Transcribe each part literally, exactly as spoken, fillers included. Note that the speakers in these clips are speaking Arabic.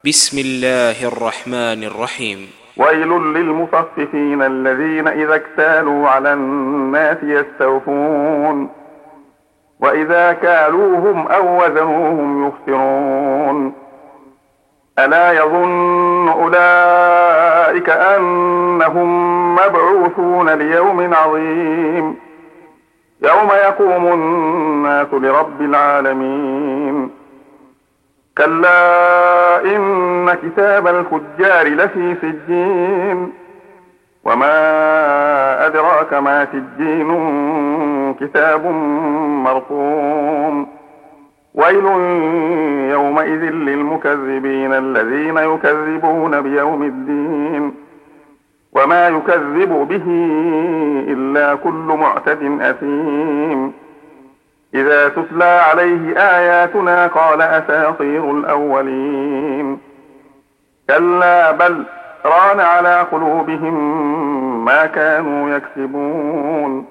بسم الله الرحمن الرحيم. ويل للمطففين الذين إذا اكتالوا على الناس يستوفون وإذا كالوهم أو وزنوهم يخسرون. ألا يظن أولئك أنهم مبعوثون ليوم عظيم يوم يقوم الناس لرب العالمين. كلا إن كتاب الفجار لفي سجين وما أدراك ما سجين كتاب مرقوم. ويل يومئذ للمكذبين الذين يكذبون بيوم الدين وما يكذب به إلا كل معتد أثيم. إذا تتلى عليه آياتنا قال أساطير الأولين. كلا بل ران على قلوبهم ما كانوا يكسبون.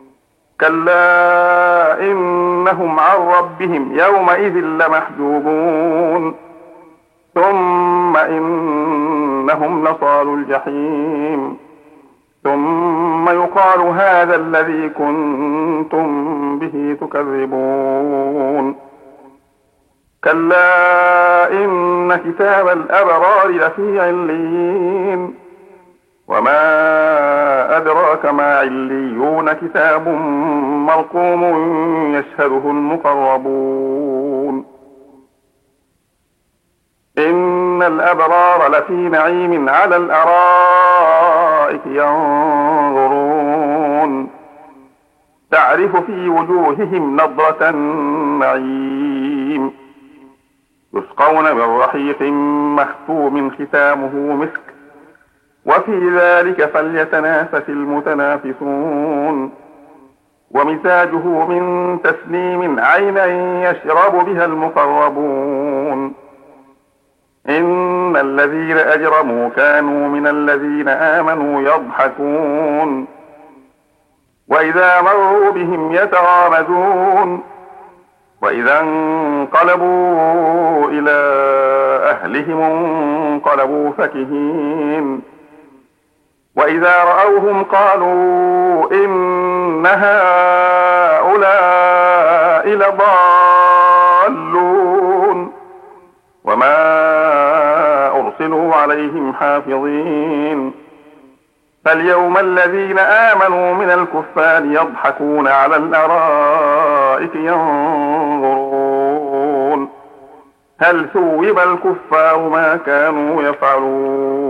كلا إنهم عن ربهم يومئذ لمحجوبون ثم إنهم لصالوا الجحيم ثم يقال هذا الذي كنتم به تكذبون. كلا إن كتاب الأبرار لفي عليين وما أدراك ما عليون كتاب مرقوم يشهده المقربون. إن الأبرار لفي نعيم على الأرائك ينظرون تعرف في وجوههم نضرة النعيم يسقون من رحيق مختوم ختامه مسك وفي ذلك فليتنافس المتنافسون. ومزاجه من تسنيم عينا يشرب بها المقربون. إن الذين أجرموا كانوا من الذين آمنوا يضحكون وإذا مروا بهم يتغامزون وإذا انقلبوا إلى أهلهم انقلبوا فكهين وإذا رأوهم قالوا إن هؤلاء لضالون وما أرسلوا عليهم حافظين. فاليوم الذين آمنوا من الكفار يضحكون على الأرائك ينظرون هل ثوب الكفار ما كانوا يفعلون.